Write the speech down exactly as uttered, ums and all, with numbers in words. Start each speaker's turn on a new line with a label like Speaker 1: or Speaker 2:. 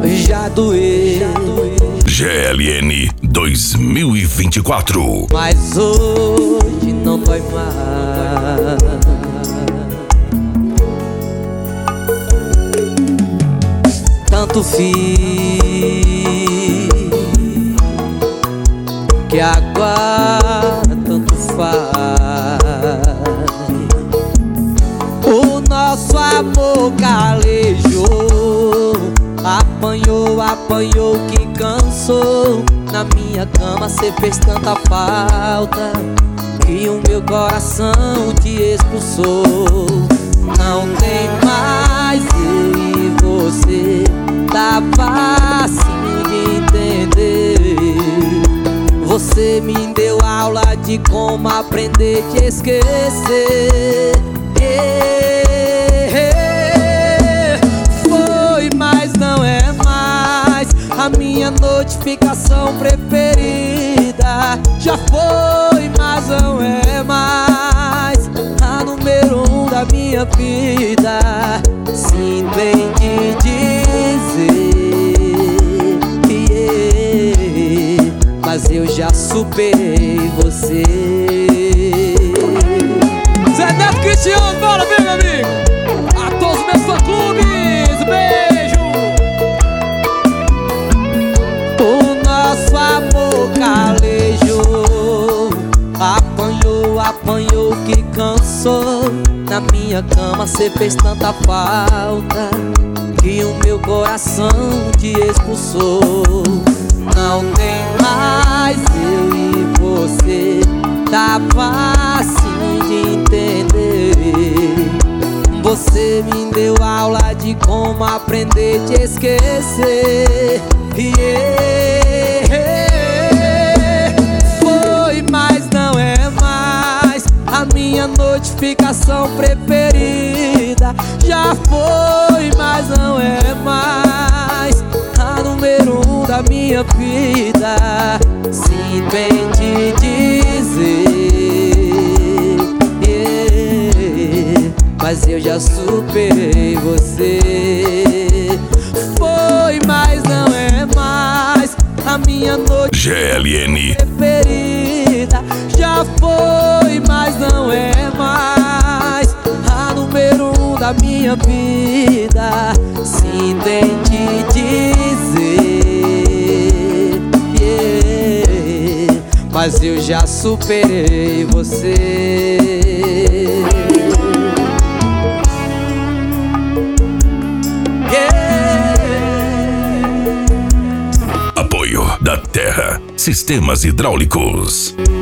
Speaker 1: já doeu.
Speaker 2: G L N dois mil e vinte e quatro.
Speaker 1: Mas hoje não dói mais. Tanto fiz que agora tanto faz. O nosso amor calejou, apanhou, apanhou que cansou. Na minha cama cê fez tanta falta que o meu coração te expulsou. Não tem mais eu e você, tá fácil de entender. Você me deu aula de como aprender a te esquecer. Yeah. Foi, mas não é mais a minha notificação preferida. Já foi, mas não é mais a número um da minha vida. Sinto em te dizer, yeah, mas eu já superei você.
Speaker 3: Zé Neto Cristiano, bora, meu amigo! A todos os meus fã-clubes, beijo!
Speaker 1: O nosso amor calejou, apanhou, apanhou que cansou. Na minha cama cê fez tanta falta que o meu coração te expulsou. Não tem mais eu e você, tá fácil de entender. Você me deu aula de como aprender a te esquecer. Yeah. Foi, mas não é mais a minha notificação preferida. Já foi, mas não é mais a número um da minha vida. Sinto em te dizer, yeah, mas eu já superei você. Foi, mas não é mais a minha noite
Speaker 2: G L N
Speaker 1: preferida. Já foi, mas não é mais a número um da minha vida. Sinto em te dizer, yeah, mas eu já superei você.
Speaker 2: Apoio da Terra Sistemas Hidráulicos.